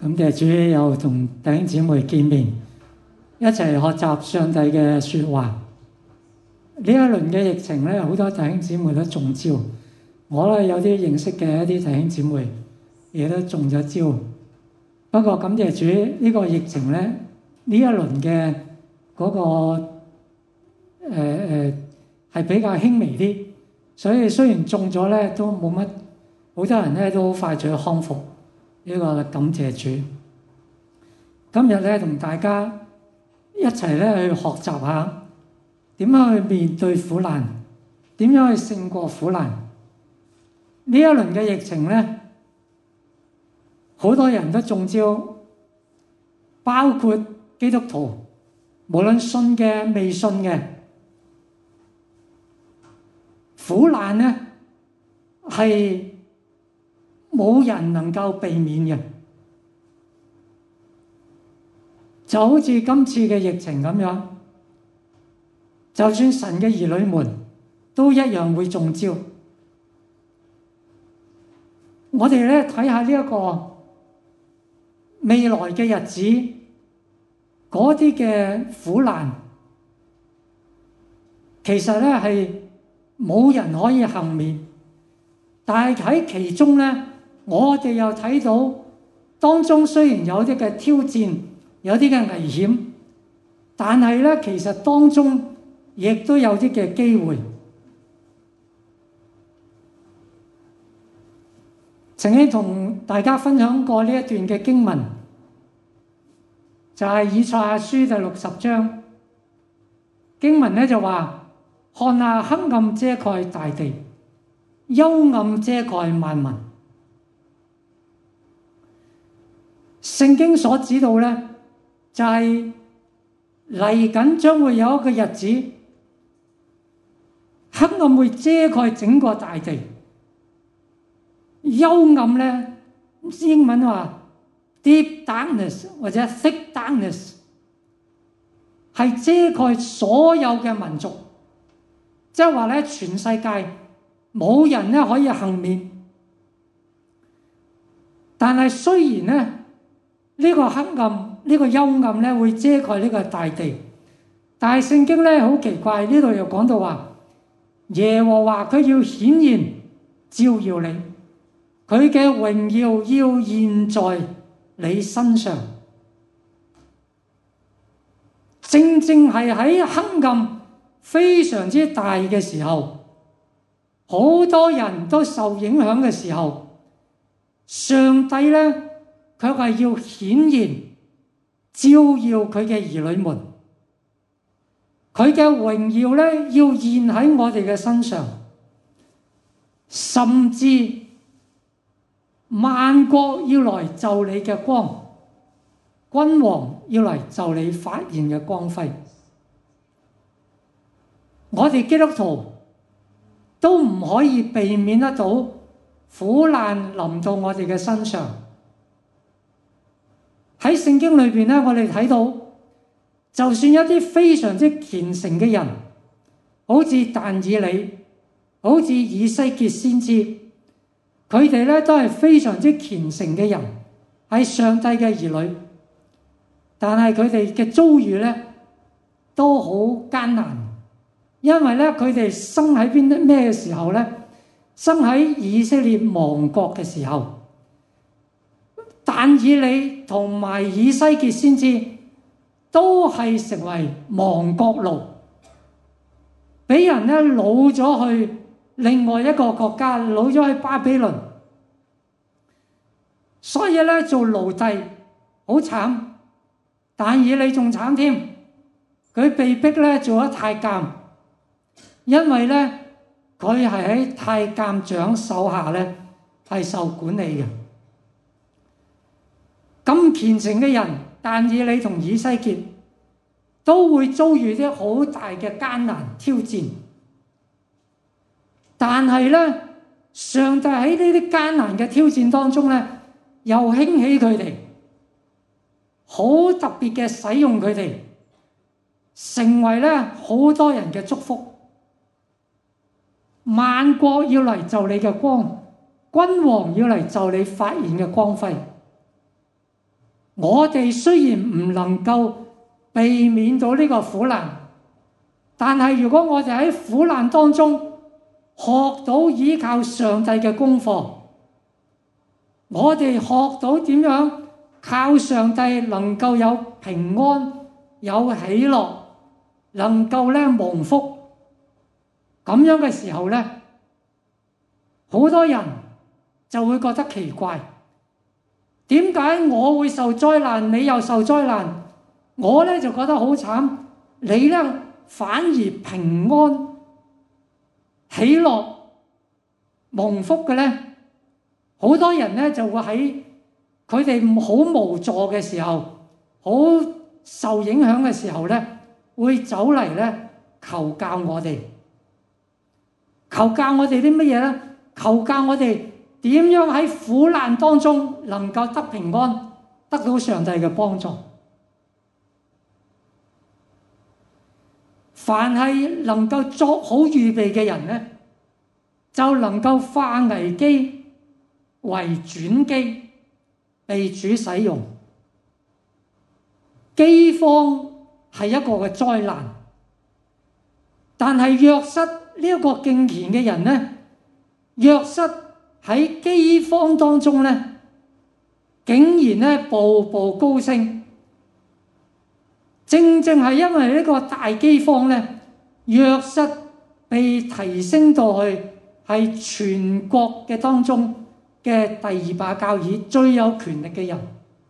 感謝主又同弟兄姊妹見面，一齊學習上帝嘅說話。呢一輪嘅疫情咧，好多弟兄姊妹都中招。我咧有啲認識嘅一啲弟兄姊妹亦都中咗招。不過感謝主，呢個疫情咧，呢一輪嘅嗰個係比較輕微啲，所以雖然中咗咧都冇乜，好多人咧都好快脆康復。呢個感謝主。今日咧同大家一齊咧去學習下點樣去面對苦難，點樣去勝過苦難。呢一輪嘅疫情咧，好多人都中招，包括基督徒，無論信嘅未信嘅，苦難咧係冇人能夠避免嘅，就好似今次嘅疫情咁樣，就算神嘅兒女們都一樣會中招。我哋咧睇下呢一個未來嘅日子，嗰啲嘅苦難，其實咧係冇人可以幸免，但係喺其中咧，我哋又睇到當中雖然有啲嘅挑戰，有啲嘅危險，但係咧其實當中亦都有啲嘅機會。曾經同大家分享過呢一段嘅經文，就係以賽亞書第60章經文咧就話：看下黑暗遮蓋大地，幽暗遮蓋萬民。聖經所指導咧，就係嚟緊將會有一個日子，黑暗會遮蓋整個大地，幽暗咧英文話 deep darkness 或者 thick darkness 係遮蓋所有嘅民族，即係話咧全世界冇人咧可以幸免。但係雖然咧呢個黑暗呢個幽暗咧會遮蓋呢個大地，但係聖經咧好奇怪，呢度又講到話耶和華佢要顯現照耀你，佢嘅榮耀要現在你身上。正正係喺黑暗非常之大嘅時候，好多人都受影響嘅時候，上帝咧卻係要顯現照耀佢嘅兒女們，佢嘅榮耀咧要現喺我哋嘅身上，甚至萬國要來就你嘅光，君王要嚟就你發現嘅光輝。我哋基督徒都唔可以避免得到苦難臨到我哋嘅身上。喺聖經裏邊咧，我哋睇到，就算一啲非常之虔誠嘅人，好似但以理，好似以西結先知，佢哋咧都係非常之虔誠嘅人，係上帝嘅兒女，但係佢哋嘅遭遇咧都好艱難，因為咧佢哋生喺咩嘅時候咧？生喺以色列亡國嘅時候。但以理同埋以西結先知都係成為亡國奴，俾人咧擄咗去另外一個國家，擄咗去巴比倫。所以咧做奴隸好慘，但以理仲慘添，佢被逼咧做咗太監，因為咧佢係喺太監長手下咧係受管理嘅。咁虔誠嘅人，但以理同以西結都會遭遇啲好大嘅艱難挑戰。但係咧，上帝喺呢啲艱難嘅挑戰當中咧，又興起佢哋，好特別嘅使用佢哋，成為咧好多人嘅祝福。萬國要嚟就你嘅光，君王要嚟就你發現嘅光輝。 我哋雖然唔能夠避免到呢個苦難，但係如果我哋喺苦難當中學到依靠上帝嘅功課，我哋學到點樣靠上帝能夠有平安、有喜樂，能夠蒙福，咁樣嘅時候呢，好多人就會覺得奇怪，點解我會受災難，你又受災難？我呢就覺得好慘，你呢反而平安、喜樂、蒙福嘅呢？好多人呢就會喺佢哋好無助嘅時候，好受影響嘅時候呢，會走嚟呢求教我哋。求教我哋啲乜嘢呢？求教我哋點樣喺苦難當中能夠得平安，得到上帝嘅幫助。凡係能夠作好預備嘅人呢，就能夠化危機為轉機，被主使用。饑荒係一個嘅災難，但係約瑟呢一個敬虔嘅人呢，約瑟喺饑荒當中呢，竟然呢步步高升。正正係因為呢個大饑荒呢，約瑟被提升到去係全國嘅當中嘅第二把交椅，最有權力嘅人。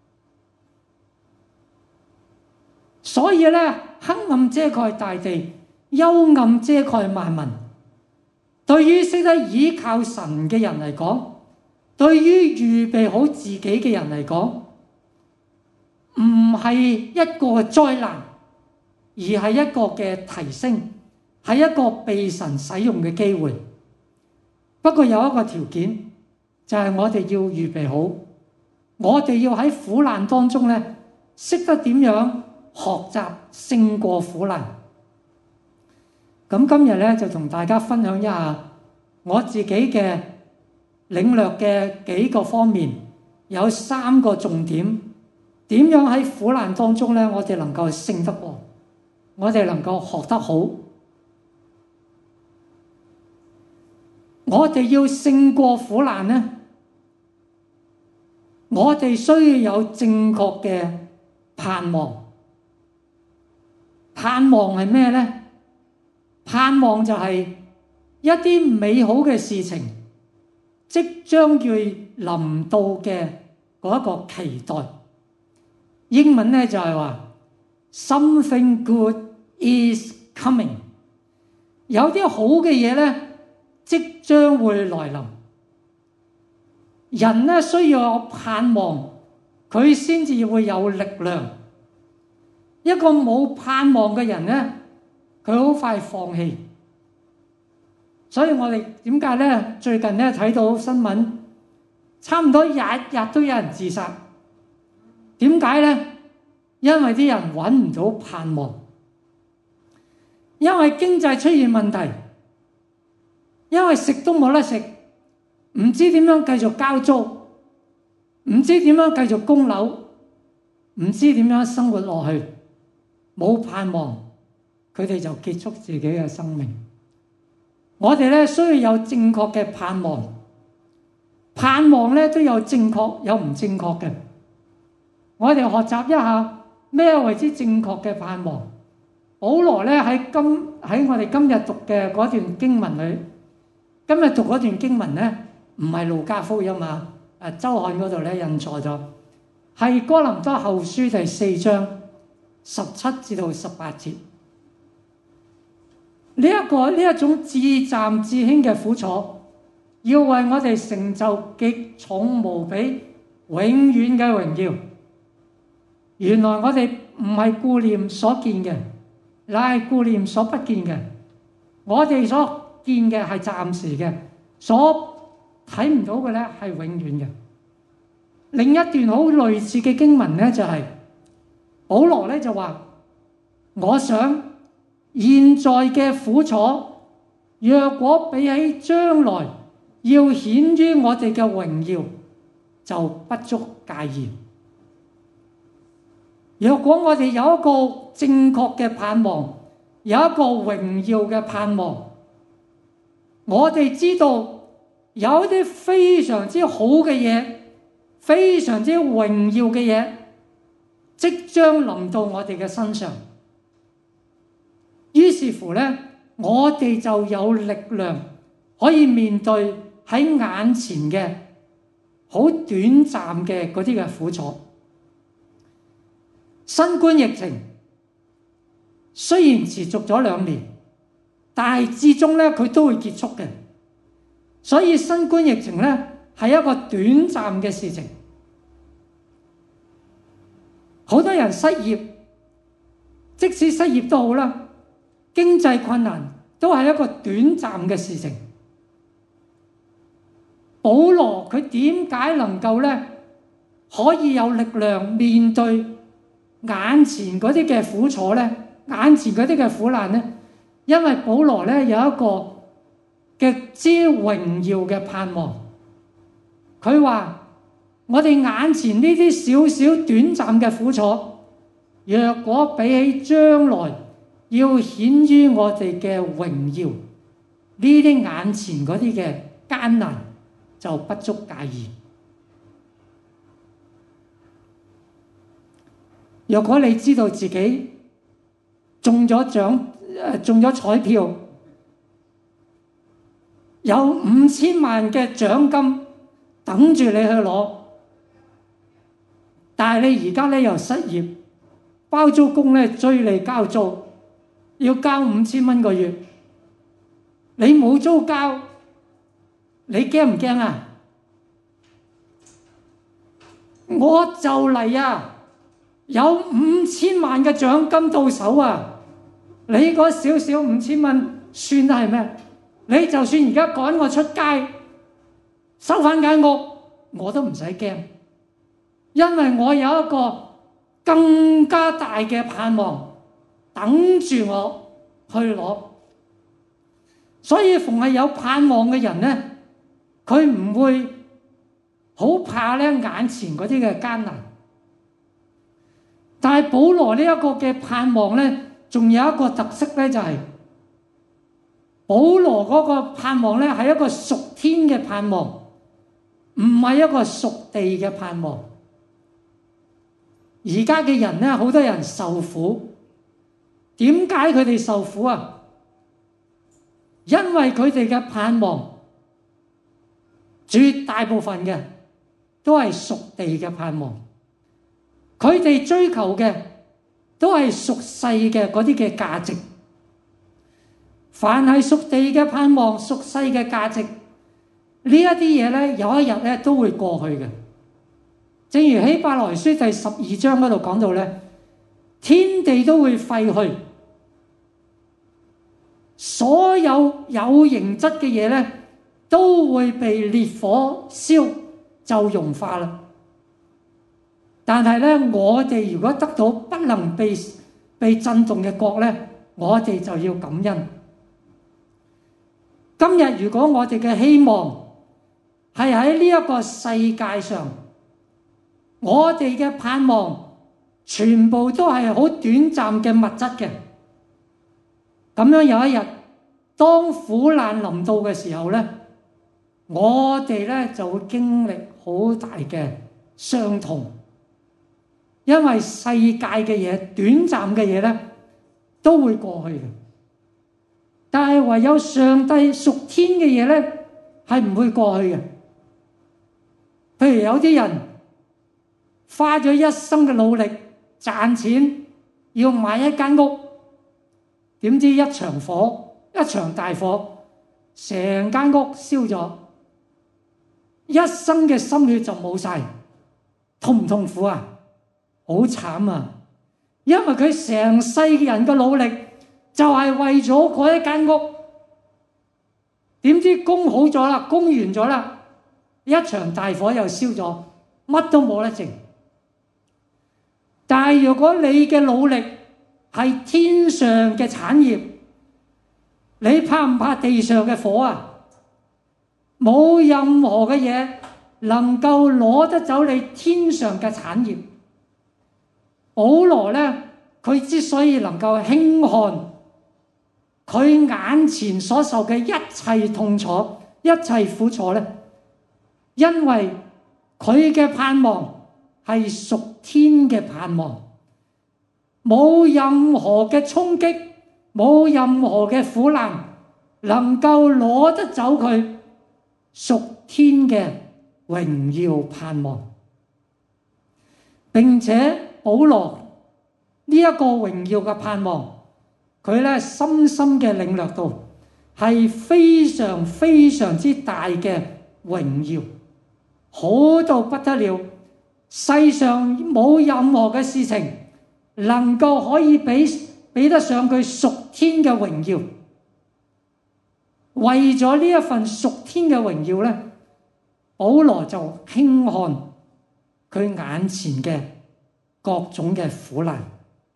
所以呢，黑暗遮蓋大地，幽暗遮蓋萬民。對於識得倚靠神嘅人嚟講，對於預備好自己嘅人嚟講，唔係一個災難，而係一個嘅提升，係一個被神使用嘅機會。不過有一個條件，就係我哋要預備好，我哋要喺苦難當中呢，識得點樣學習勝過苦難。咁今日呢，就同大家分享一下我自己嘅領略嘅幾個方面，有3個重點。點樣喺苦難當中呢，我哋能夠勝得過，我哋能夠學得好。我哋要勝過苦難呢，我哋需要有正確嘅盼望。盼望係咩呢？盼望就係一啲美好嘅事情即將要臨到嘅嗰一個期待。英文呢就係話 something good is coming， 有啲好嘅嘢呢即將會來臨。人呢需要有盼望，佢先至會有力量。一個冇盼望嘅人呢，佢好快放棄。所以我哋點解呢？最近呢睇到新聞，差唔多日日都有人自殺。點解呢？因為啲人揾唔到盼望，因為經濟出現問題，因為食都冇得食，唔知點樣繼續交租，唔知點樣繼續供樓，唔知點樣生活落去，冇盼望，佢哋就結束自己嘅生命。我哋咧需要有正確嘅盼望，盼望咧都有正確有唔正確嘅。我哋學習一下咩為之正確嘅盼望。保羅咧喺我哋今日讀嘅嗰段經文裏，今日讀嗰段經文咧唔係路加福音嘛，周刊嗰度咧印錯咗，係哥林多後書第4章17至到18節。呢一種至暫至輕嘅苦楚，要為我哋成就極重無比、永遠嘅榮耀。原來我哋唔係顧念所見嘅，乃係顧念所不見嘅。我哋所見嘅係暫時嘅，所睇唔到嘅咧係永遠嘅。另一段好類似嘅經文咧就係保羅咧就話：我想現在嘅苦楚，若果比起將來要顯於我哋嘅榮耀，就不足介意。 若果我哋有一個正確嘅盼望，有一個榮耀嘅盼望，我哋知道有啲非常之好嘅嘢，非常之榮耀嘅嘢，即將臨到我哋嘅身上。於是乎呢，我哋就有力量可以面對喺眼前嘅好短暫嘅嗰啲嘅苦楚。新冠疫情雖然持續咗2年，但係至終呢，佢都會結束嘅。所以新冠疫情呢，係一個短暫嘅事情。好多人失業，即使失業都好啦，經濟困難都係一個短暫嘅事情。保羅佢點解能夠呢，可以有力量面對眼前嗰啲嘅苦楚呢？眼前嗰啲嘅苦難呢？因為保羅呢，有一個極之榮耀嘅盼望。佢話我哋眼前呢啲少少短暫嘅苦楚，若果比起將來要顯於我哋嘅榮耀，呢啲眼前嗰啲嘅艱難就不足介意。若果你知道自己中咗彩票，有5000萬嘅獎金等住你去攞，但係你而家咧又失業，包租公咧追你交租，要交5000蚊個月，你冇租交，你驚唔驚啊？我就嚟啊，有5000萬嘅獎金到手啊！你嗰少少5000蚊算係咩？你就算而家趕我出街收返間屋，我都唔使驚，因為我有一個更加大嘅盼望等住我去攞。所以逢係有盼望嘅人呢，佢唔會好怕咧眼前嗰啲嘅艱難。但係保羅呢一個嘅盼望呢，仲有一個特色呢，就係保羅嗰個盼望呢，係一個屬天嘅盼望，唔係一個屬地嘅盼望。而家嘅人呢，好多人受苦，點解佢哋受苦啊？因為佢哋嘅盼望絕大部分嘅都係屬地嘅盼望，佢哋追求嘅都係屬世嘅嗰啲嘅價值。凡係屬地嘅盼望、屬世嘅價值，呢一啲嘢咧，有一日咧都會過去嘅。正如希伯來書第12章嗰度講到咧，天地都會廢去，所有有形質嘅嘢咧都會被烈火燒就融化啦。但係咧，我哋如果得到不能被震動嘅國咧，我哋就要感恩。今日如果我哋嘅希望係喺呢一個世界上，我哋嘅盼望全部都係好短暫嘅物質嘅，咁樣有一日當苦難臨到嘅時候咧，我哋咧就會經歷好大嘅傷痛，因為世界嘅嘢、短暫嘅嘢咧都會過去嘅。但係唯有上帝屬天嘅嘢咧，係唔會過去嘅。譬如有啲人花咗一生嘅努力賺錢，要買一間屋，點知一場大火，成間屋燒咗，一生嘅心血就冇晒，痛唔痛苦啊？好慘啊！因為佢成世人嘅努力就係為咗嗰一間屋，點知供好咗啦，供完咗啦，一場大火又燒咗，乜都冇得剩。但係如果你嘅努力係天上嘅產業，你怕唔怕地上嘅火啊？冇任何嘅嘢能夠攞得走你天上嘅產業。 保羅呢，佢之所以能夠輕看佢眼前所受嘅一切痛楚、一切苦楚呢，因為佢嘅盼望係屬天嘅盼望，冇任何嘅衝擊，冇任何嘅苦難能夠攞得走佢屬天嘅榮耀盼望。並且保羅呢一個榮耀嘅盼望，佢咧深深嘅領略到係非常非常之大嘅榮耀，好到不得了。世上冇任何嘅事情能夠可以比得上佢屬天嘅榮耀。為咗呢一份屬天嘅榮耀咧，保羅就輕看佢眼前嘅各種嘅苦難。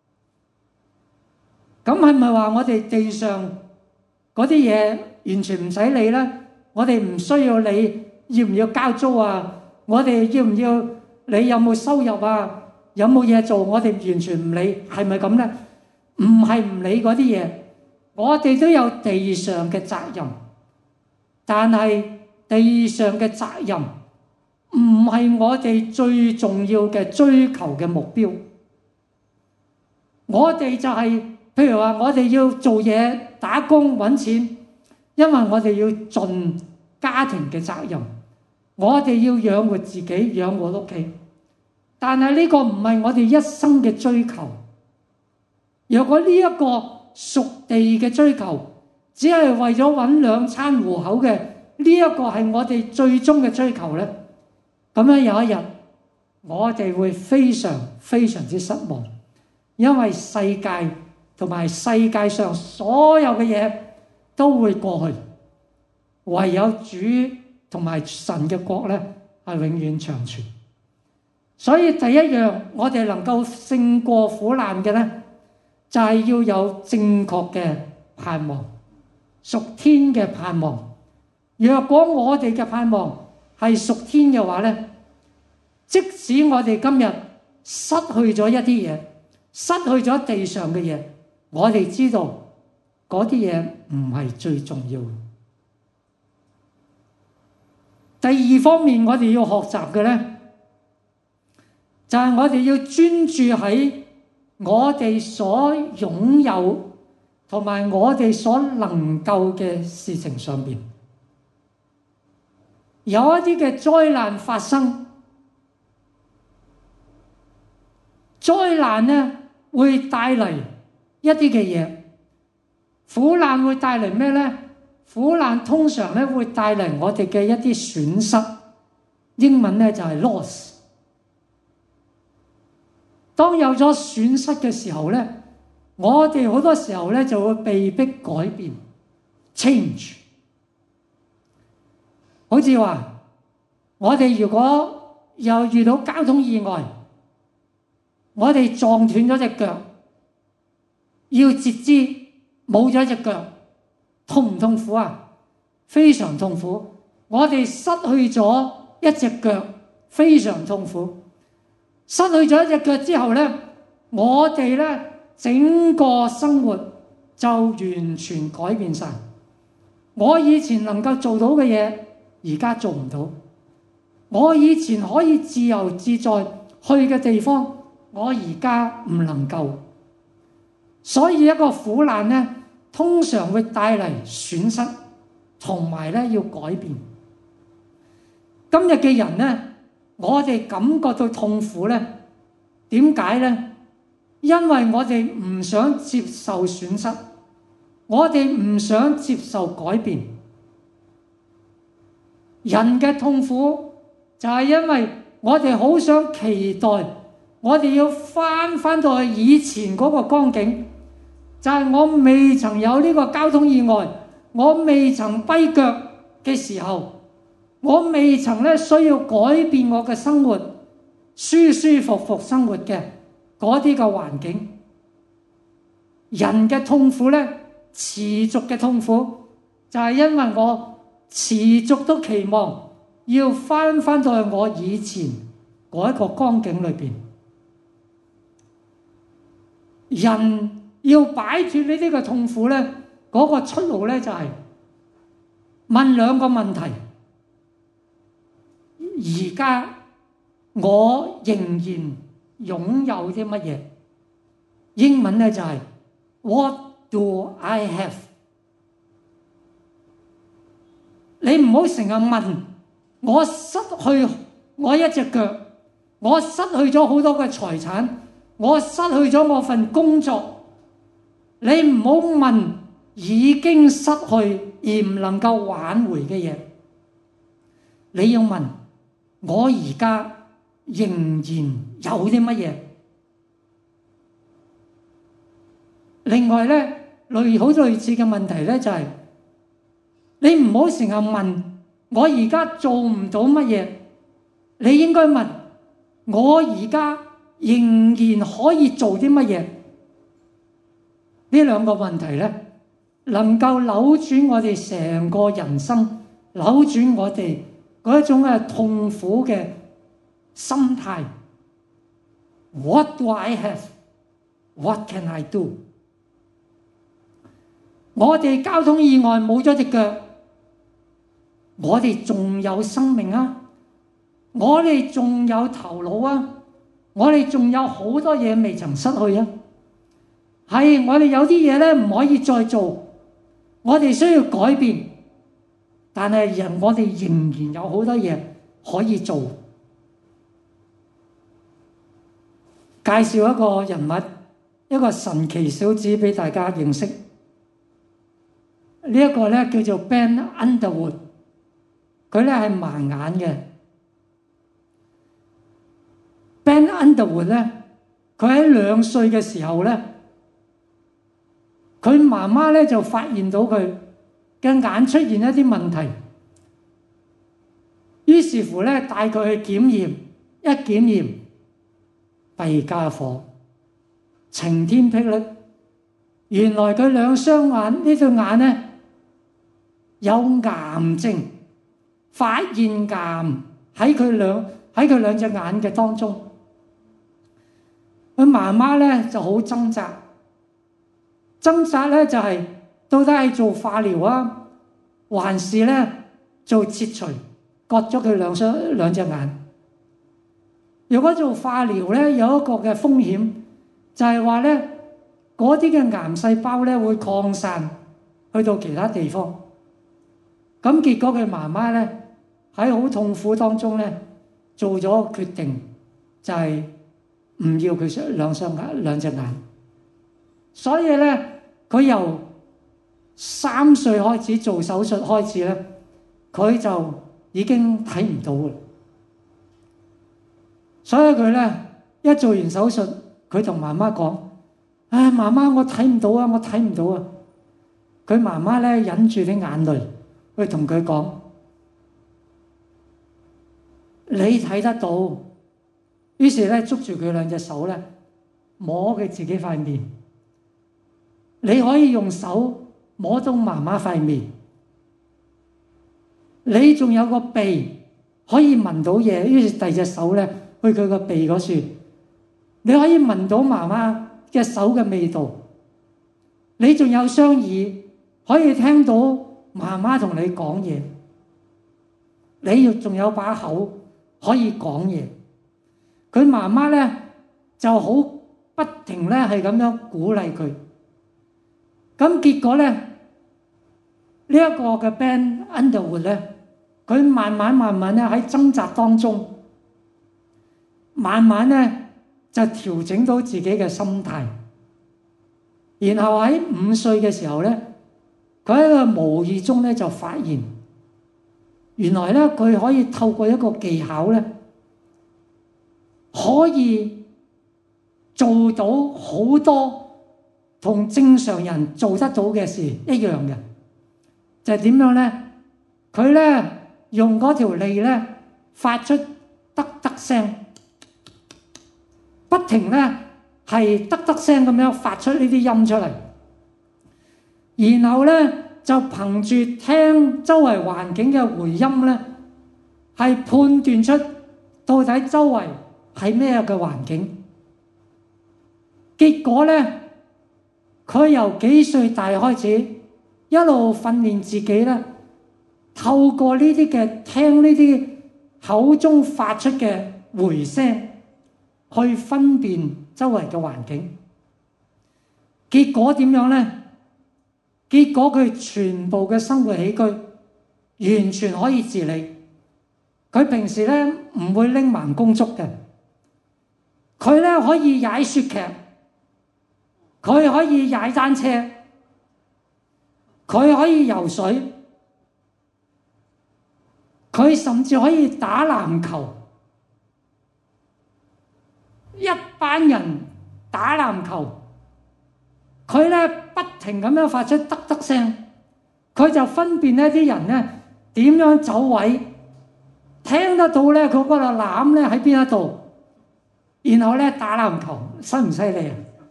咁係咪話我哋地上嗰啲嘢完全唔使理呢？我哋唔需要理要唔要交租啊？我哋要唔要理有冇收入啊？有冇嘢做？我哋完全唔理，係咪咁呢？唔係唔理嗰啲嘢，我哋都有地上嘅責任，但係地上嘅責任唔係我哋最重要嘅追求嘅目標。我哋就係譬如話，我哋要做嘢打工揾錢，因為我哋要盡家庭嘅責任，我哋要養活自己，養活屋企。但係呢個唔係我哋一生嘅追求。若果呢一個屬地嘅追求，只係為咗揾兩餐糊口嘅，呢一個係我哋最終嘅追求呢，咁樣有一日我哋會非常非常之失望，因為世界同埋世界上所有嘅嘢都會過去，唯有主同埋神嘅國呢係永遠長存。所以第一樣我哋能夠勝過苦難嘅呢，就係要有正確嘅盼望，屬天嘅盼望。若果我哋嘅盼望係屬天嘅話呢，即使我哋今日失去咗一啲嘢，失去咗地上嘅嘢，我哋知道嗰啲嘢唔係最重要。第二方面我哋要學習嘅呢，就係我哋要專注喺我哋所擁有同埋我哋所能夠嘅事情上邊。有一啲嘅災難發生，災難呢會帶嚟一啲嘅嘢，苦難會帶嚟咩呢？苦難通常咧會帶嚟我哋嘅一啲損失，英文咧就係 loss。當有咗損失嘅時候咧，我哋好多時候咧就會被迫改變 change。好似話我哋如果又遇到交通意外，我哋撞斷咗隻腳，要截肢，冇咗隻腳，痛唔痛苦啊？非常痛苦。我哋失去咗一隻腳，非常痛苦。失去咗一隻腳之後咧，我哋咧整個生活就完全改變晒。我以前能夠做到嘅嘢，而家做唔到。我以前可以自由自在去嘅地方，我而家唔能夠。所以一個苦難咧，通常會帶嚟損失，同埋咧要改變。今日嘅人咧，我哋感覺到痛苦咧，點解咧？因為我哋唔想接受損失，我哋唔想接受改變。人嘅痛苦就係因為我哋好想期待，我哋要翻到去以前嗰個光景，就係我未曾有呢個交通意外，我未曾跛腳嘅時候，我未曾咧需要改變我嘅生活，舒舒服服生活嘅嗰啲嘅環境。人嘅痛苦咧，持續嘅痛苦就係因為我持續都期望要翻到去我以前嗰一個光景裏邊。 人要擺脫呢啲嘅痛苦咧，嗰個出路咧就係問兩個問題。而家我仍然擁有啲乜嘢？英文咧就係 What do I have？ 你唔好成日問我失去我一隻腳，我失去咗好多嘅財產，我失去咗我份工作。你唔好問已經失去而唔能夠挽回嘅嘢。你要問我而家仍然有啲乜嘢？另外咧，好類似嘅問題咧就係你唔好成日問我而家做唔到乜嘢，你應該問我而家仍然可以做啲乜嘢？呢兩個問題咧，能夠扭轉我哋成個人生，扭轉我哋嗰一種嘅痛苦嘅心態。What do I have? What can I do? 我哋交通意外冇咗隻腳，我哋仲有生命啊！我哋仲有頭腦啊！我哋仲有好多嘢未曾失去啊！係我哋有啲嘢咧唔可以再做，我哋需要改變，但係我哋仍然有好多嘢可以做。介紹一個人物，一個神奇小子俾大家認識。呢一個咧叫做 Ben Underwood， 佢咧係盲眼嘅。Ben Underwood 咧，佢喺2歲嘅時候咧，佢媽媽咧就發現到佢嘅眼出現一啲問題，於是乎咧帶佢去檢驗，一檢驗弊家伙，晴天霹靂，原來佢兩雙眼呢對眼咧有癌症，發現癌喺佢兩隻眼嘅當中。佢媽媽咧就好掙扎咧就係到底係做化療啊，還是咧做切除，割咗佢兩隻眼。如果做化療咧，有一個嘅風險就係話咧，嗰啲嘅癌細胞咧會擴散去到其他地方。咁結果佢媽媽咧喺好痛苦當中咧做咗決定，就係唔要佢兩隻眼。所以咧，佢由3歲開始做手術開始咧，佢就已經睇唔到啦。所以佢咧一做完手術，佢同媽媽講：唉，媽媽，我睇唔到啊，我睇唔到啊！佢媽媽咧忍住啲眼淚去同佢講：你睇得到。於是咧捉住佢兩隻手咧，摸佢自己塊面。你可以用手摸到媽媽塊面，你仲有個鼻可以聞到嘢。於是第二隻手咧去佢個鼻嗰處，你可以聞到媽媽嘅手嘅味道。你仲有雙耳可以聽到媽媽同你講嘢，你仲有把口可以講嘢。佢媽媽咧就好不停咧係咁樣鼓勵佢。咁結果咧，呢一個嘅 Ben Underwood 咧，佢慢慢咧喺掙扎當中，慢慢咧就調整到自己嘅心態。然後喺5歲嘅時候咧，佢喺個無意中咧就發現，原來咧佢可以透過一個技巧咧，可以做到好多同正常人做得到嘅事一樣嘅。就係點樣咧？佢咧用嗰條脷咧發出得得聲，不停咧係得得聲咁樣發出呢啲音出嚟，然後咧就憑住聽周圍環境嘅回音咧，係判斷出到底周圍係咩嘅環境。 結果咧，佢由幾歲大開始，一路訓練自己咧，透過呢啲嘅聽呢啲口中發出嘅回聲，去分辨周圍嘅環境。結果點樣咧？結果佢全部嘅生活起居完全可以自理。佢平時咧唔會拎盲公竹嘅，佢咧可以踩雪屐，佢可以踩單車，佢可以游水，佢甚至可以打籃球。一班人打籃球，佢咧不停咁樣發出得得聲，佢就分辨呢啲人咧點樣走位，聽得到咧佢嗰個籃咧喺邊一度，然後咧打籃球，犀唔犀利啊？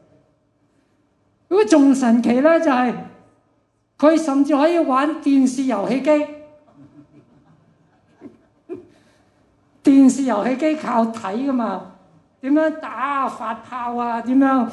咁仲神奇咧就係佢甚至可以玩電視遊戲機。電視遊戲機靠睇噶嘛，點樣打啊、發炮啊，點樣？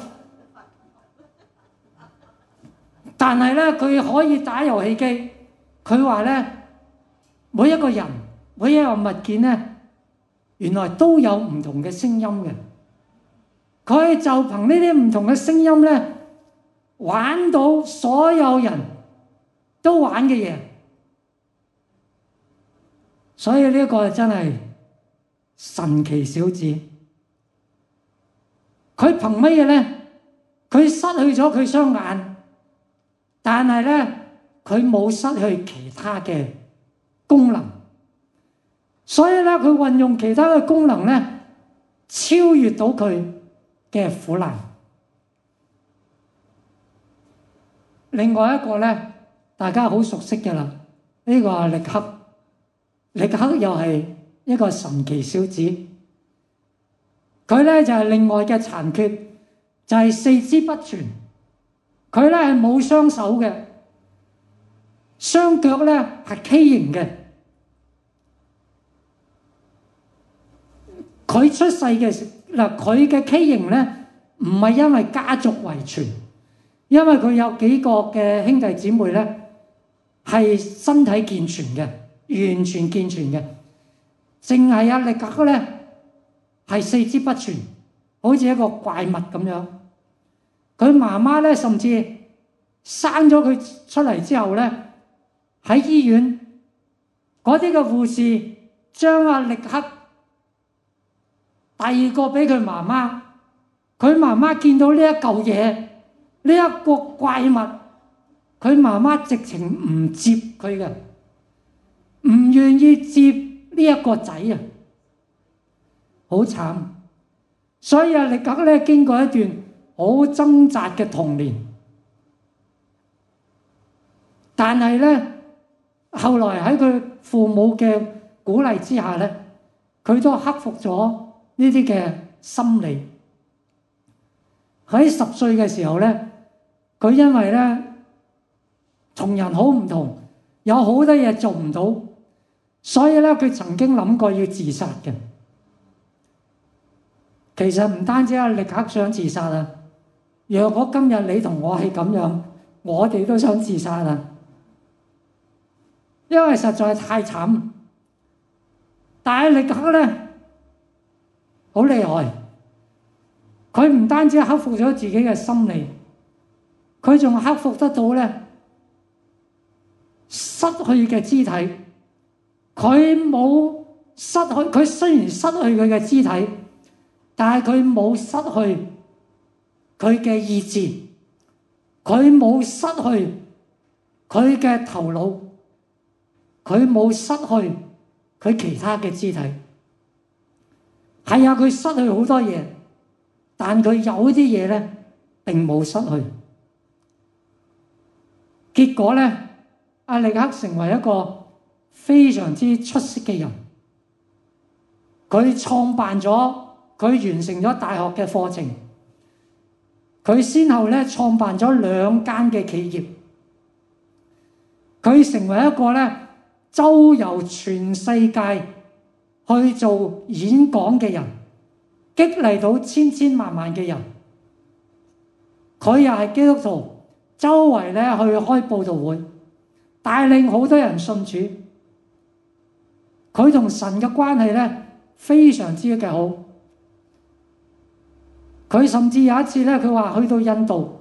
但係咧，佢可以打遊戲機。佢話咧，每一個人、每一個物件咧，原來都有唔同嘅聲音嘅。佢就憑呢啲唔同嘅聲音咧，玩到所有人都玩嘅嘢。所以呢個真係神奇小子。佢憑乜嘢咧？佢失去咗佢雙眼，但係咧佢冇失去其他嘅功能。所以咧佢運用其他嘅功能咧，超越到佢嘅苦難。另外一個咧，大家好熟悉嘅啦，呢個係力克。力克又係一個神奇小子。佢咧就係另外嘅殘缺，就係四肢不全。佢咧係冇雙手嘅，雙腳咧係畸形嘅。佢出世嘅嗱，佢嘅畸形咧唔係因為家族遺傳，因為佢有幾個嘅兄弟姊妹咧係身體健全嘅，完全健全嘅，淨係阿力克咧係四肢不全，好似一個怪物咁樣。佢媽媽咧甚至生咗佢出嚟之後咧，喺醫院嗰啲嘅護士將阿力克第二個俾佢媽媽，佢媽媽見到呢一嚿嘢，呢一個怪物，佢媽媽直情唔接佢嘅，唔願意接呢一個仔啊，好慘。所以阿力克咧經過一段好掙扎嘅童年，但係咧後來喺佢父母嘅鼓勵之下咧，佢都克服咗呢啲嘅心理。喺10歲嘅時候咧，佢因為咧同人好唔同，有好多嘢做唔到，所以咧佢曾經諗過要自殺嘅。其實唔單止阿力克想自殺啊，若果今日你同我係咁樣，我哋都想自殺啊，因為實在太慘。但係力克咧好厲害，佢唔單止克服咗自己嘅心理，佢仲克服得到咧失去嘅肢體。佢冇失去，佢雖然失去佢嘅肢體，但係佢冇失去佢嘅意志，佢冇失去佢嘅頭腦，佢冇失去佢其他嘅肢體。係啊，佢失去好多嘢，但佢有啲嘢咧並冇失去。結果咧，阿力克成為一個非常之出色嘅人。佢創辦咗，佢完成咗大學嘅課程。佢先後咧創辦咗2間嘅企業。佢成為一個咧周遊全世界去做演講嘅人，激勵到千千萬萬嘅人。 佢又係基督徒，周圍咧去開佈道會，帶領好多人信主。佢同神嘅關係咧非常之嘅好。佢甚至有一次咧，佢話去到印度，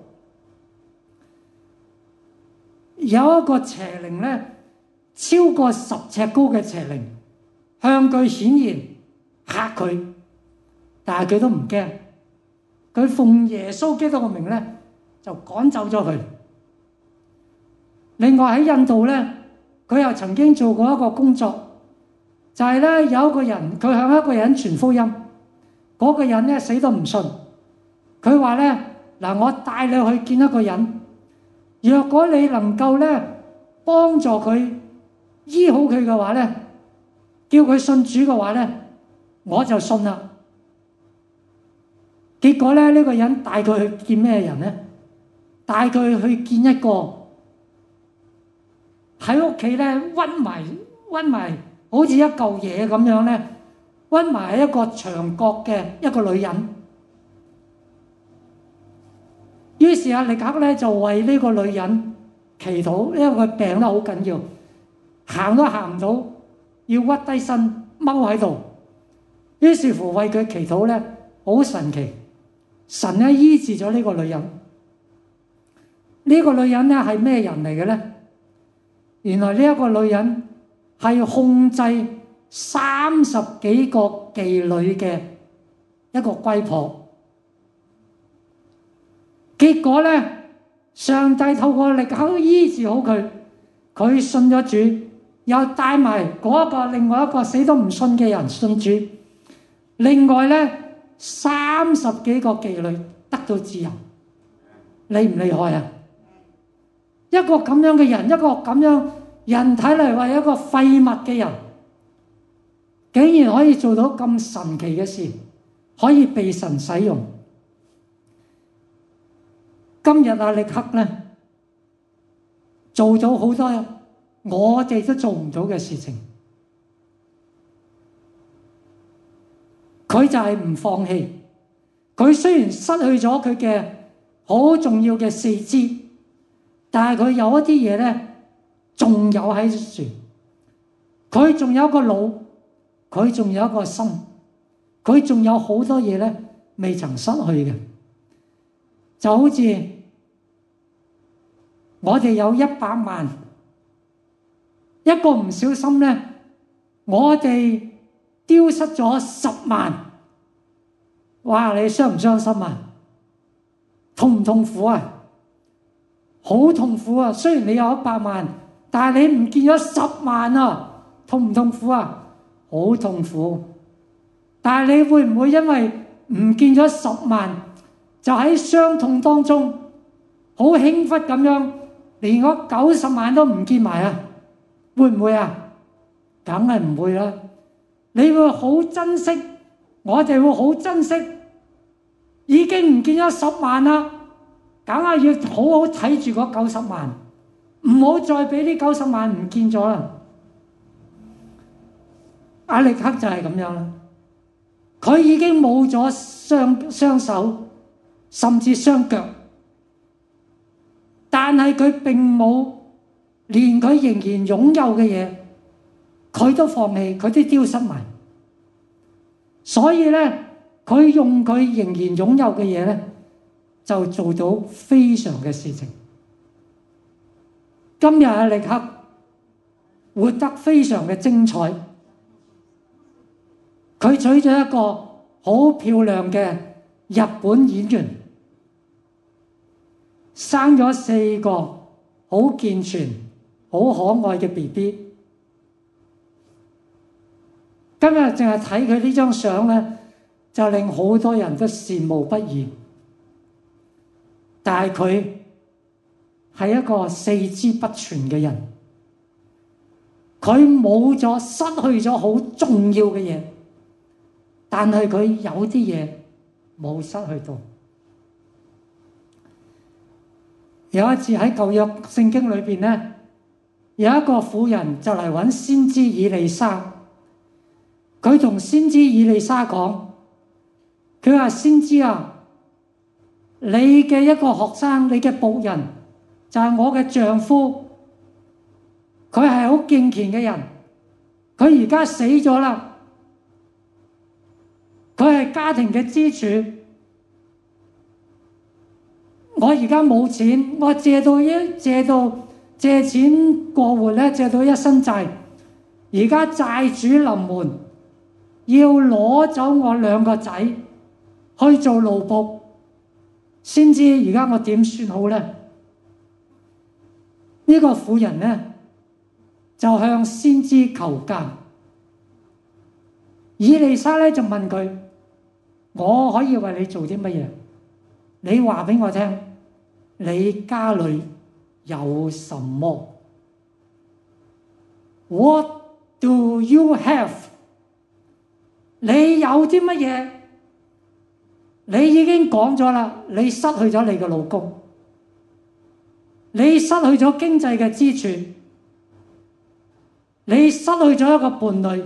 有一個邪靈咧，超過10尺高嘅邪靈向佢顯現嚇佢，但係佢都唔驚，佢奉耶穌基督嘅名咧就趕走咗佢。另外喺印度咧，佢又曾經做過一個工作，就係咧有一個人，佢向一個人傳福音，嗰個人咧死都唔信。佢話咧，嗱，我帶你去見一個人，若果你能夠咧幫助佢醫好佢嘅話咧，叫佢信主嘅話咧，我就信啦。結果咧，呢個人帶佢去見咩人咧？帶佢去見一個喺屋企咧溫埋好似一嚿嘢咁樣咧，溫埋喺一個牆角嘅一個女人。於是阿力克咧就為呢個女人祈禱，因為佢病得好緊要，行都行唔到，要屈低身踎喺度。於是乎為佢祈禱咧，好神奇，神咧醫治咗呢個女人。呢個女人咧係咩人嚟嘅咧？原來呢一個女人係控制30幾個妓女嘅一個龜婆。結果咧，上帝透過力克醫治好佢，佢信咗主，又帶埋另外一個死都唔信嘅人信主。另外咧，30幾個妓女得到自由，厲唔厲害啊？一個咁樣嘅人，一個咁樣人睇嚟為一個廢物嘅人，竟然可以做到咁神奇嘅事，可以被神使用。今日阿力克咧做咗好多我哋都做唔到嘅事情，佢就係唔放棄。佢雖然失去咗佢嘅好重要嘅四肢，但係佢有一啲嘢咧仲有喺度，佢仲有一個腦，佢仲有一個心，佢仲有好多嘢咧未曾失去嘅。就好似我哋有100萬，一個唔小心咧，我哋丟失咗10萬，哇！你傷唔傷心啊？痛唔痛苦啊？好痛苦啊！雖然你有100萬，但係你唔見咗10萬啊，痛唔痛苦啊？好痛苦。但係你會唔會因為唔見咗10萬，就喺傷痛當中好輕忽咁樣，連嗰90萬都唔見埋啊？會唔會啊？梗係唔會啦。你會好珍惜，我哋會好珍惜，已經唔見咗10萬啦，梗係要好好睇住嗰90萬，唔好再俾呢90萬唔見咗啦。阿力克就係咁樣啦，佢已經冇咗雙手，甚至雙腳，但係佢並冇連佢仍然擁有嘅嘢，佢都放棄，佢都丟失埋。所以咧，佢用佢仍然擁有嘅嘢咧，就做到非常嘅事情。今日阿力克活得非常嘅精彩。佢娶咗一個好漂亮嘅日本演員，生咗4個好健全、好可愛嘅 BB。今日淨係睇佢呢張相咧，就令好多人都羨慕不已。但係佢係一個四肢不全嘅人，佢冇咗、失去咗好重要嘅嘢，但係佢有啲嘢冇失去到。有一次喺舊約聖經裏邊咧，有一個婦人就嚟揾先知以利沙。佢同先知以利沙講，佢話：先知啊， 你嘅一個學生，你嘅僕人就係我嘅丈夫，佢係好敬虔嘅人，佢而家死咗啦，佢係家庭嘅支柱。我而家冇錢，我借錢過活咧，借到一身債。而家債主臨門，要攞走我2個仔去做奴僕，先知而家我點算好呢？呢個婦人呢，就向先知求教。以利沙咧就問佢：我可以為你做啲乜嘢？你話俾我聽，你家裏有什麼？ What do you have？ 你有啲乜嘢？你已經講咗啦，你失去咗你嘅老公，你失去咗經濟嘅支柱，你失去咗一個伴侶，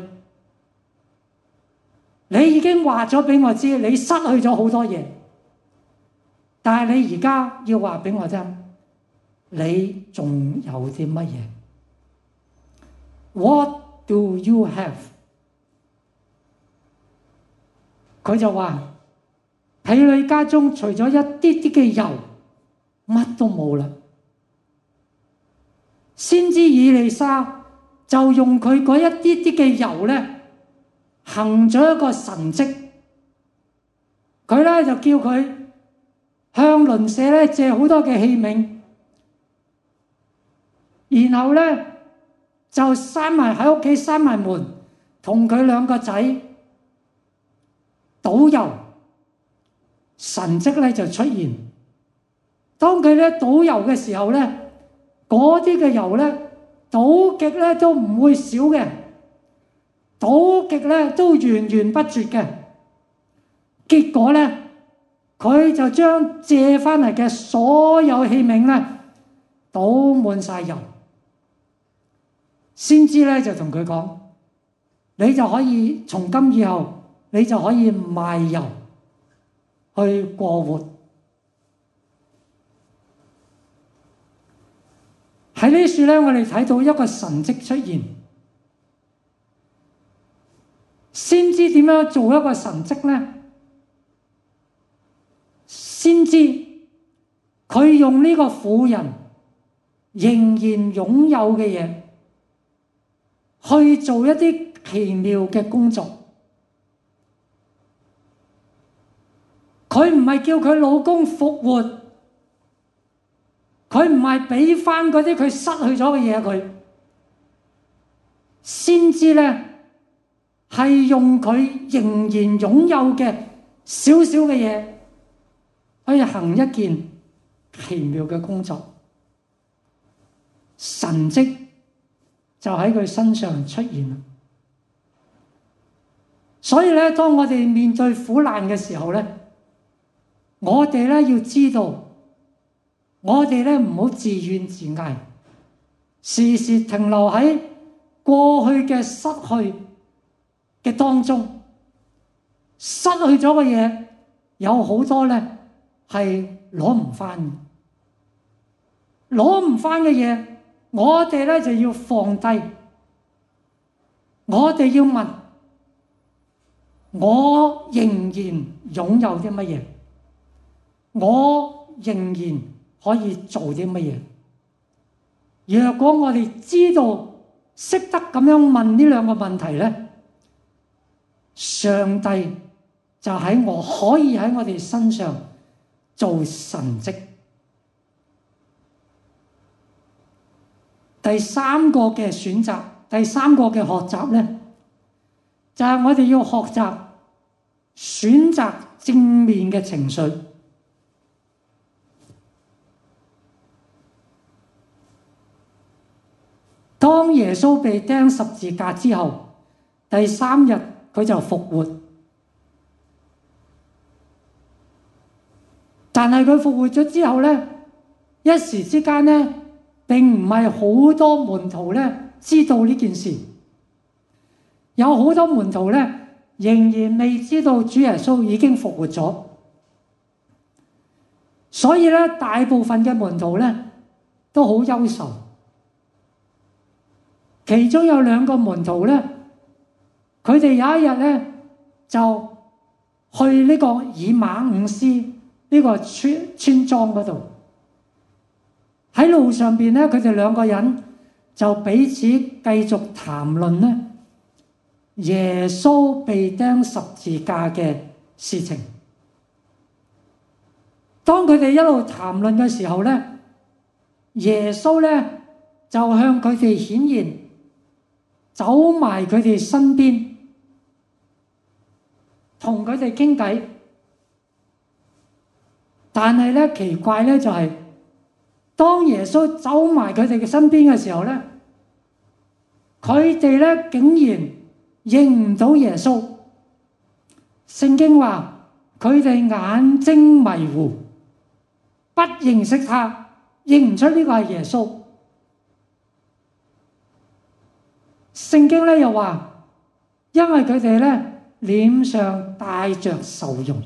你已經話咗俾我知，你失去咗好多嘢。但係你而家要話俾我聽，你仲有啲乜嘢 ？What do you have？ 佢就話：婢女家中除咗一啲啲嘅油，乜都冇啦。先知以利沙就用佢嗰一啲啲嘅油咧，行咗一個神蹟。佢咧就叫佢向鄰舍咧借好多嘅器皿，然後咧就閂埋喺屋企閂埋門，同佢2個仔倒油，神蹟咧就出現。當佢咧倒油嘅時候咧，嗰啲嘅油咧倒極咧都唔會少嘅，倒極咧都源源不絕嘅。結果咧，佢就將借翻嚟嘅所有器皿咧倒滿晒油。先知咧就同佢講：你就可以從今以後，你就可以賣油去過活。喺呢處咧，我哋睇到一個神蹟出現。先知點樣做一個神蹟呢？先知佢用呢個婦人仍然擁有嘅嘢，去做一啲奇妙嘅工作。佢唔係叫佢老公復活，佢唔係俾翻嗰啲佢失去咗嘅嘢佢。先知咧係用佢仍然擁有嘅少少嘅嘢，去行一件奇妙嘅工作。神蹟就喺佢身上出現。所以咧，當我哋面對苦難嘅時候咧，我哋咧要知道，我哋咧唔好自怨自艾，時時停留喺過去嘅失去嘅當中。失去咗嘅嘢有好多咧係攞唔翻嘅，攞唔翻嘅嘢，我哋咧就要放低，我哋要問：我仍然擁有啲乜嘢？我仍然可以做啲乜嘢？若果我哋知道識得咁樣問呢2個問題咧，上帝就可以喺我哋身上做神蹟。第3個嘅選擇，第3個嘅學習咧，就係我哋要學習選擇正面嘅情緒。當耶穌被釘十字架之後，第3日佢就復活。但係佢復活咗之後咧，一時之間咧，並唔係好多門徒咧知道呢件事。有好多門徒咧仍然未知道主耶穌已經復活咗。 所以咧，大部分嘅門徒咧都好憂愁。其中有2個門徒咧，佢哋有一日咧就去呢個以馬忤斯呢個村莊嗰度。喺路上邊咧，佢哋2個人就彼此繼續談論咧耶穌被釘十字架嘅事情。當佢哋一路談論嘅時候咧，耶穌咧就向佢哋顯現，走埋佢哋身邊，同佢哋傾偈。但係咧奇怪咧就係，當耶穌走埋佢哋嘅身邊嘅時候咧，佢哋咧竟然認唔到耶穌。聖經話佢哋眼睛迷糊，不認識他，認唔出呢個係耶穌。聖經咧又話，因為佢哋咧臉上帶着愁容。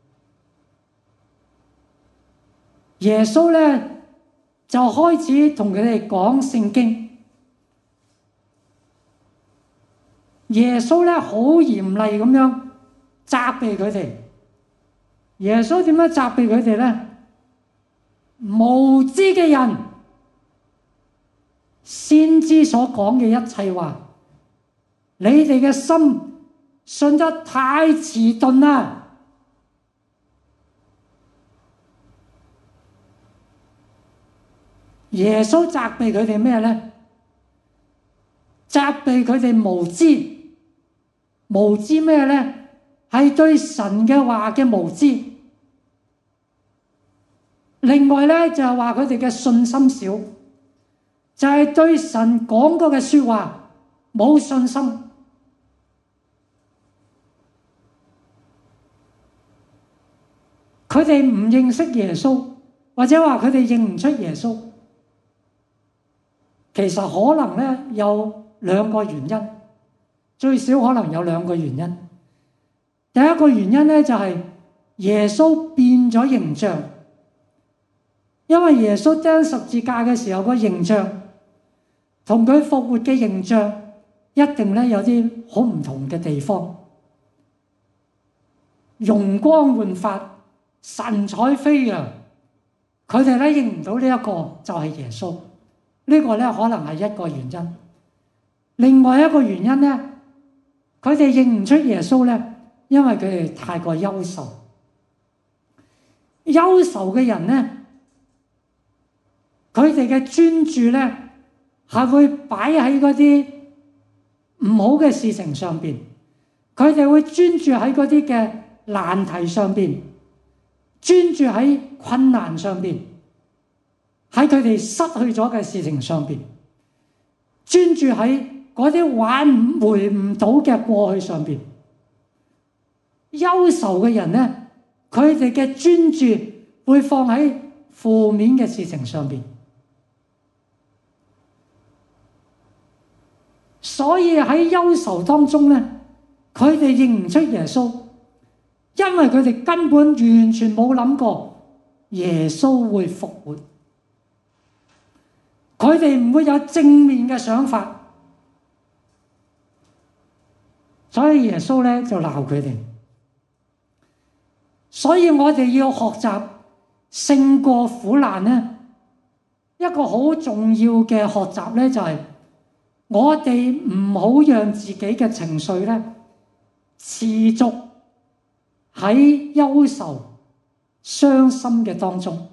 耶穌咧就開始同佢哋講聖經。耶穌咧好嚴厲咁樣責備佢哋。耶穌點樣責備佢哋咧？無知嘅人，先知所講嘅一切話，你哋嘅心信得太遲鈍啦。耶穌責備佢哋咩咧？責備佢哋無知。無知咩咧？係對神嘅話嘅無知。另外咧就係話佢哋嘅信心少，就係對神講過嘅說話冇信心。佢哋唔認識耶穌，或者話佢哋認唔出耶穌。其實可能咧有2個原因，最少可能有2個原因。第一個原因咧就係耶穌變咗形象。因為耶穌釘十字架嘅時候個形象同佢復活嘅形象一定咧有啲好唔同嘅地方，容光煥發，神采飛揚。佢哋咧認唔到呢一個就係耶穌。呢個咧可能係一個原因。另外一個原因咧，佢哋認唔出耶穌咧，因為佢哋太過憂愁。憂愁嘅人咧，佢哋嘅專注咧係會擺喺嗰啲唔好嘅事情上邊，佢哋會專注喺嗰啲嘅難題上邊，專注喺困難上邊，喺佢哋失去咗嘅事情上邊，專注喺嗰啲挽回唔到嘅過去上邊。憂愁嘅人咧，佢哋嘅專注會放喺負面嘅事情上邊。所以喺憂愁當中咧，佢哋認唔出耶穌，因為佢哋根本完全冇諗過耶穌會復活。佢哋唔會有正面嘅想法，所以耶穌咧就鬧佢哋。所以我哋要學習勝過苦難咧，一個好重要嘅學習咧就係我哋唔好讓自己嘅情緒咧持續喺憂愁、傷心嘅當中，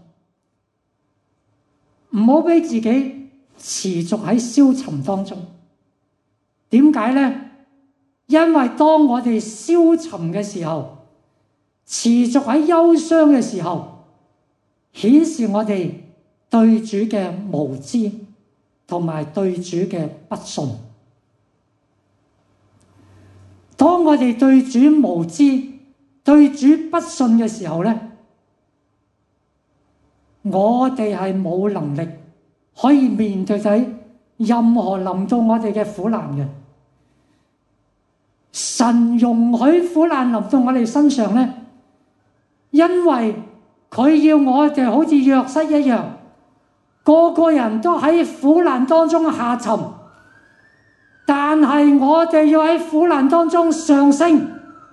唔好俾自己持續喺消沉當中。點解咧？因為當我哋消沉嘅時候，持續喺憂傷嘅時候，顯示我哋對主嘅無知同埋對主嘅不信。當我哋對主無知、對主不信嘅時候咧，我哋係冇能力可以面對睇任何臨到我哋嘅苦難嘅。神容許苦難臨到我哋身上咧，因為佢要我哋好似約瑟一樣，個個人都喺苦難當中下沉，但係我哋要喺苦難當中上升，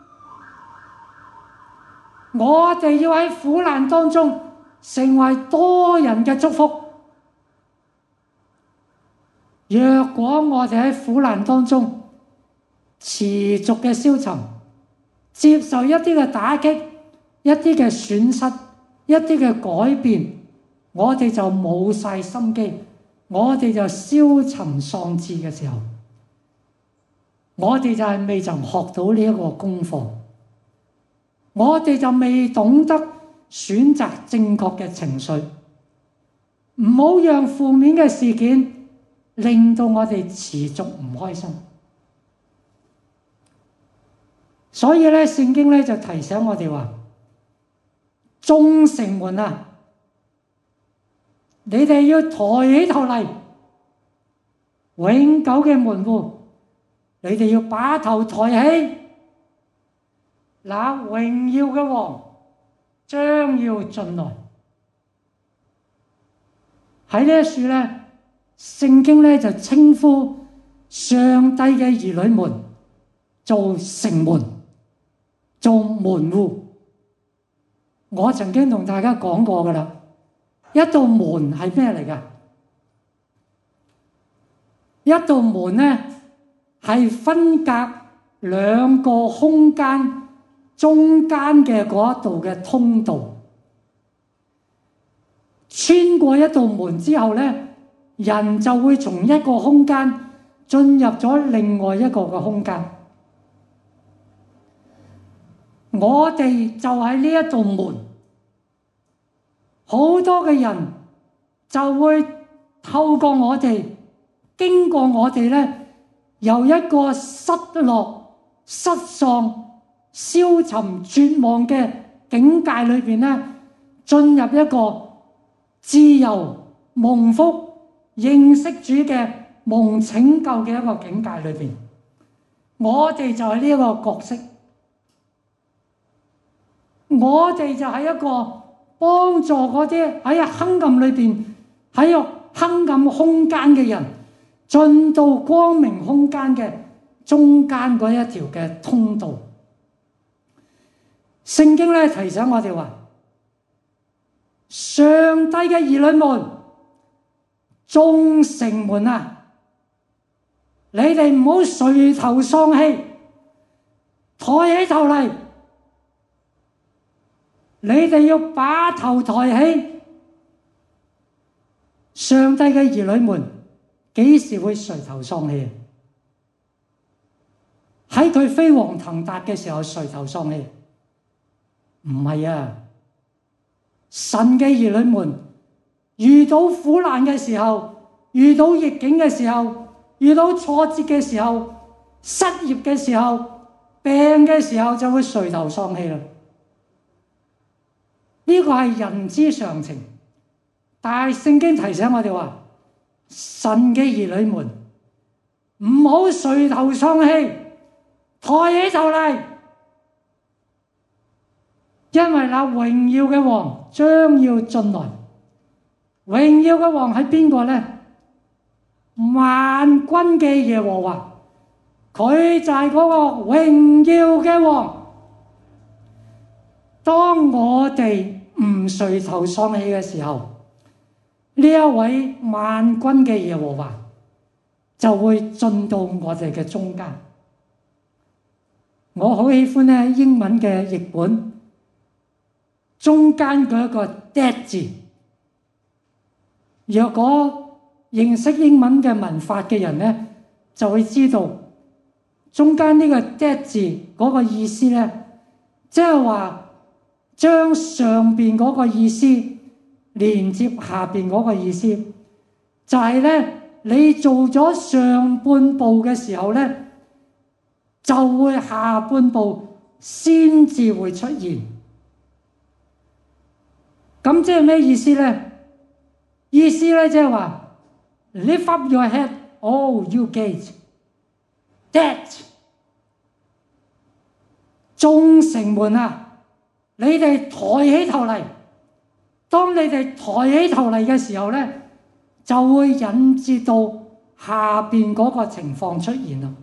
我哋要喺苦難當中成為多人嘅祝福。若果我哋喺苦難當中持續嘅消沉，接受一啲嘅打擊，一啲嘅損失，一啲嘅改變，我哋就冇晒心機，我哋就消沉喪志嘅時候，我哋就係未曾學到呢一個功課，我哋就未懂得選擇正確嘅情緒，唔好讓負面嘅事件令到我哋持續唔開心。所以咧，聖經咧就提醒我哋話：眾城門啊，你哋要抬起頭嚟，永久嘅門戶，你哋要把頭抬起，那榮耀嘅王將要進來。喺呢一處咧，聖經咧就稱呼上帝嘅兒女們做城門，做門戶。我曾經同大家講過㗎喇，一道門係咩嚟㗎？一道門咧係分隔兩個空間中間嘅嗰一道嘅通道。穿過一道門之後咧，人就會從一個空間進入咗另外一個嘅空間。我哋就喺呢一道門，好多嘅人就會透過我哋，經過我哋咧，由一個失落、失喪、消沉、絕望嘅境界裏邊咧，進入一個自由、蒙福、認識主嘅蒙拯救嘅一個境界裏邊。我哋就係呢一個角色。我哋就係一個幫助嗰啲喺黑暗裏邊、喺個黑暗空間嘅人，進到光明空間嘅中間嗰一條嘅通道。聖經咧提醒我哋話：上帝嘅兒女們，眾城門啊，你哋唔好垂頭喪氣，抬起頭嚟。你哋要把頭抬起。上帝嘅兒女們幾時會垂頭喪氣？喺佢飛黃騰達嘅時候垂頭喪氣？唔係啊！神嘅兒女們遇到苦難嘅時候，遇到逆境嘅時候，遇到挫折嘅時候，失業嘅時候，病嘅時候，就會垂頭喪氣啦。呢個係人之常情，但係聖經提醒我哋話：神嘅兒女們唔好垂頭喪氣，抬起頭嚟，因為那榮耀嘅王將要進來。榮耀嘅王係邊個呢？萬軍嘅耶和華，佢就係嗰個榮耀嘅王。當我哋唔垂頭喪氣嘅時候，呢一位萬軍嘅耶和華就會進到我哋嘅中間。我好喜歡咧英文嘅譯本，中間嗰一個 that 字。若果認識英文嘅文法嘅人咧，就會知道中間呢個 that 字嗰個意思咧，即係話將上邊嗰個意思連接下邊嗰個意思，就係咧你做咗上半部嘅時候咧，就會下半部先至會出現。咁即係咩意思咧？意思咧即係話 Lift up your head, all you gates, that 眾城門啊，你哋抬起頭嚟， 當你哋抬起頭嚟嘅時候咧，就會引致到下邊嗰個情況出現啦。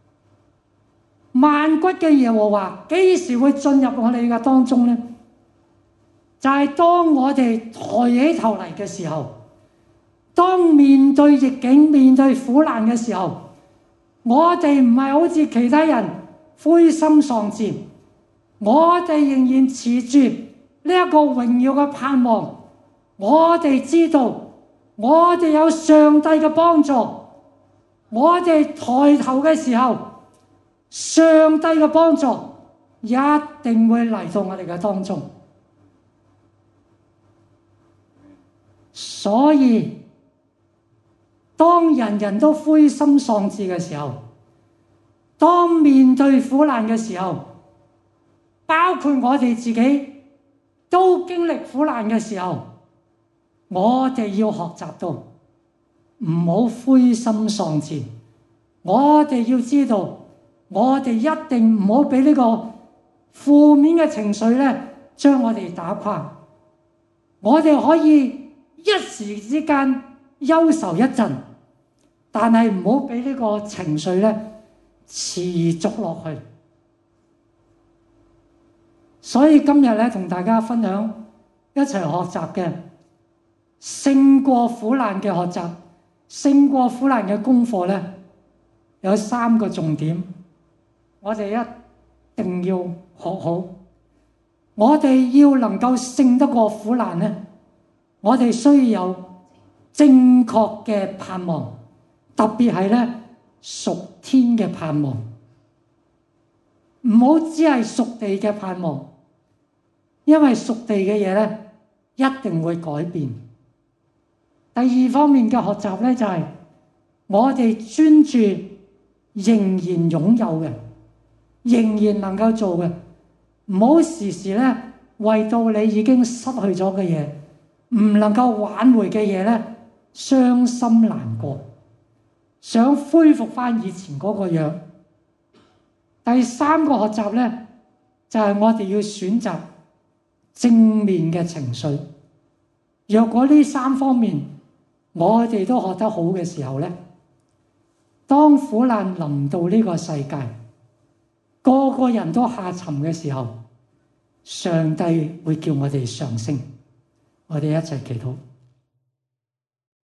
萬軍嘅耶和華幾時會進入我哋嘅當中呢？就係當我哋抬起頭嚟嘅時候，當面對逆境、面對苦難嘅時候，我哋唔係好似其他人灰心喪志，我哋仍然持住呢一個榮耀嘅盼望。我哋知道我哋有上帝嘅幫助，我哋抬頭嘅時候，上帝嘅幫助一定會嚟到我哋嘅當中。所以當人人都灰心喪志嘅時候，當面對苦難嘅時候，包括我哋自己都經歷苦難嘅時候，我哋要學習到唔好灰心喪志。我哋要知道，我哋一定唔好俾呢個負面嘅情緒咧將我哋打垮。我哋可以一時之間憂愁一陣，但係唔好俾呢個情緒咧持續落去。所以今日咧同大家分享一齊學習嘅勝過苦難嘅學習，勝過苦難嘅功課咧，有3個重點，我哋一定要學好。我哋要能夠勝得過苦難咧，我哋需要有正確嘅盼望，特別係咧屬天嘅盼望，唔好只係屬地嘅盼望，因為屬地嘅嘢咧一定會改變。第二方面嘅學習咧就係我哋專注仍然擁有嘅，仍然能夠做嘅，唔好時時咧為到你已經失去咗嘅嘢，唔能夠挽回嘅嘢咧傷心難過，想恢復翻以前嗰個樣。第3個學習咧就係我哋要選擇正面嘅情緒。若果呢3方面我哋都學得好嘅時候咧，當苦難臨到呢個世界，個個人都下沉嘅時候，上帝會叫我哋上升。我哋一齊祈禱。